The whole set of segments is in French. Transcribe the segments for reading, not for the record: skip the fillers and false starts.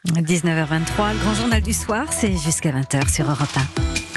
19h23, le grand journal du soir, c'est jusqu'à 20h sur Europe 1.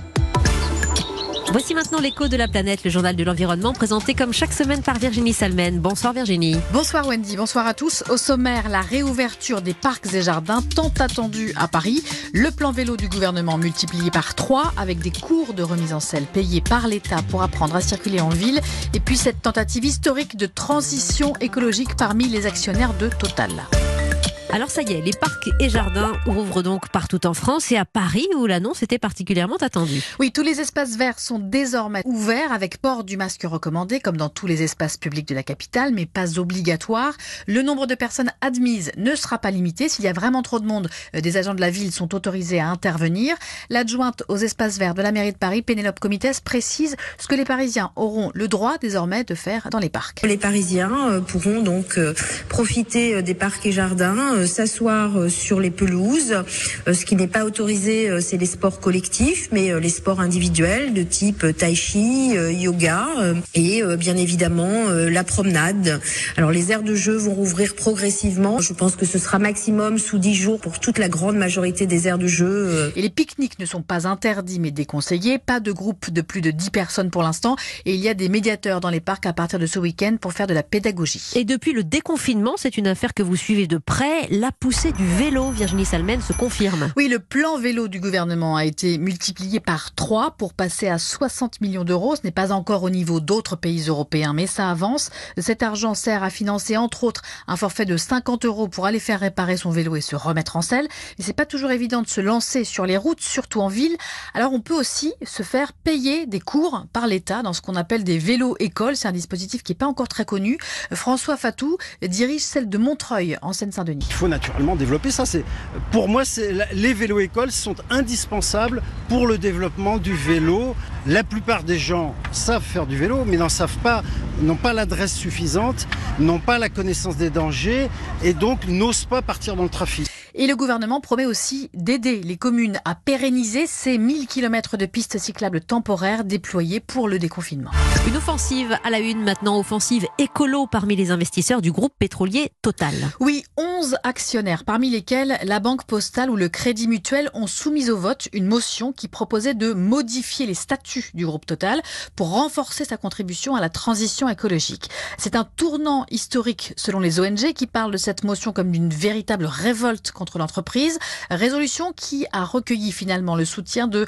Voici maintenant l'écho de la planète, le journal de l'environnement présenté comme chaque semaine par Virginie Salmen. Bonsoir Virginie. Bonsoir Wendy, bonsoir à tous. Au sommaire, la réouverture des parcs et jardins tant attendue à Paris. Le plan vélo du gouvernement multiplié par 3 avec des cours de remise en selle payés par l'État pour apprendre à circuler en ville. Et puis cette tentative historique de transition écologique parmi les actionnaires de Total. Alors ça y est, les parcs et jardins ouvrent donc partout en France et à Paris où l'annonce était particulièrement attendue. Oui, tous les espaces verts sont désormais ouverts avec port du masque recommandé comme dans tous les espaces publics de la capitale, mais pas obligatoire. Le nombre de personnes admises ne sera pas limité. S'il y a vraiment trop de monde, des agents de la ville sont autorisés à intervenir. L'adjointe aux espaces verts de la mairie de Paris, Pénélope Comitès, précise ce que les Parisiens auront le droit désormais de faire dans les parcs. Les Parisiens pourront donc profiter des parcs et jardins, s'asseoir sur les pelouses. Ce qui n'est pas autorisé, c'est les sports collectifs, mais les sports individuels de type tai chi, yoga et bien évidemment la promenade. Alors les aires de jeu vont rouvrir progressivement. Je pense que ce sera maximum sous 10 jours pour toute la grande majorité des aires de jeu. Et les pique-niques ne sont pas interdits mais déconseillés. Pas de groupe de plus de 10 personnes pour l'instant. Et il y a des médiateurs dans les parcs à partir de ce week-end pour faire de la pédagogie. Et depuis le déconfinement, c'est une affaire que vous suivez de près. La poussée du vélo, Virginie Salmen, se confirme. Oui, le plan vélo du gouvernement a été multiplié par 3 pour passer à 60 millions d'euros. Ce n'est pas encore au niveau d'autres pays européens, mais ça avance. Cet argent sert à financer, entre autres, un forfait de 50 euros pour aller faire réparer son vélo et se remettre en selle. Mais c'est pas toujours évident de se lancer sur les routes, surtout en ville. Alors on peut aussi se faire payer des cours par l'État dans ce qu'on appelle des vélos-écoles. C'est un dispositif qui n'est pas encore très connu. François Fatou dirige celle de Montreuil, en Seine-Saint-Denis. Il faut naturellement développer ça. Pour moi, les vélos-écoles sont indispensables pour le développement du vélo. La plupart des gens savent faire du vélo, mais n'ont pas l'adresse suffisante, n'ont pas la connaissance des dangers et donc n'osent pas partir dans le trafic. Et le gouvernement promet aussi d'aider les communes à pérenniser ces 1000 km de pistes cyclables temporaires déployées pour le déconfinement. Une offensive à la une maintenant, offensive écolo parmi les investisseurs du groupe pétrolier Total. Oui, 11 actionnaires, parmi lesquels la Banque Postale ou le Crédit Mutuel ont soumis au vote une motion qui proposait de modifier les statuts du groupe Total pour renforcer sa contribution à la transition écologique. C'est un tournant historique selon les ONG qui parlent de cette motion comme d'une véritable révolte contre l'entreprise. Résolution qui a recueilli finalement le soutien de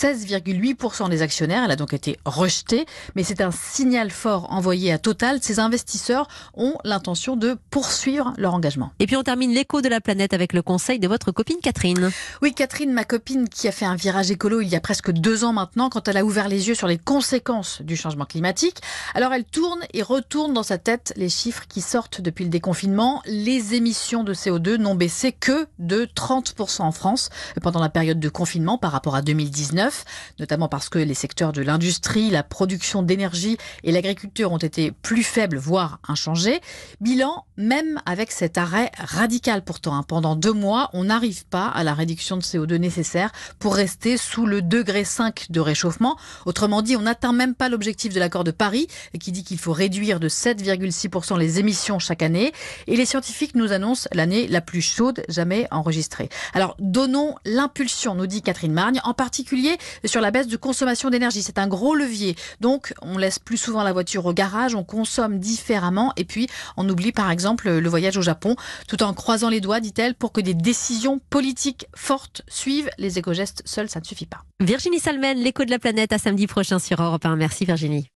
16,8% des actionnaires. Elle a donc été rejetée, mais c'est un signal fort envoyé à Total. Ces investisseurs ont l'intention de poursuivre leur engagement. Et puis on termine l'écho de la planète avec le conseil de votre copine Catherine. Oui, Catherine, ma copine qui a fait un virage écolo il y a presque 2 ans maintenant, quand elle a ouvert les yeux sur les conséquences du changement climatique. Alors elle tourne et retourne dans sa tête les chiffres qui sortent depuis le déconfinement. Les émissions de CO2 n'ont baissé que de 30% en France pendant la période de confinement par rapport à 2019, notamment parce que les secteurs de l'industrie, la production d'énergie et l'agriculture ont été plus faibles, voire inchangés. Bilan, même avec cet arrêt radical pourtant, pendant 2 mois, on n'arrive pas à la réduction de CO2 nécessaire pour rester sous le 5 degrés de réchauffement. Autrement dit, on n'atteint même pas l'objectif de l'accord de Paris qui dit qu'il faut réduire de 7,6% les émissions chaque année. Et les scientifiques nous annoncent l'année la plus chaude jamais enregistrée. Alors, donnons l'impulsion, nous dit Catherine Margne, en particulier sur la baisse de consommation d'énergie. C'est un gros levier. Donc, on laisse plus souvent la voiture au garage, on consomme différemment et puis on oublie par exemple le voyage au Japon, tout en croisant les doigts, dit-elle, pour que des décisions politiques fortes suivent. Les éco-gestes seuls, ça ne suffit pas. Virginie Salmen, l'écho de la planète à samedi prochain sur Europe 1. Merci Virginie.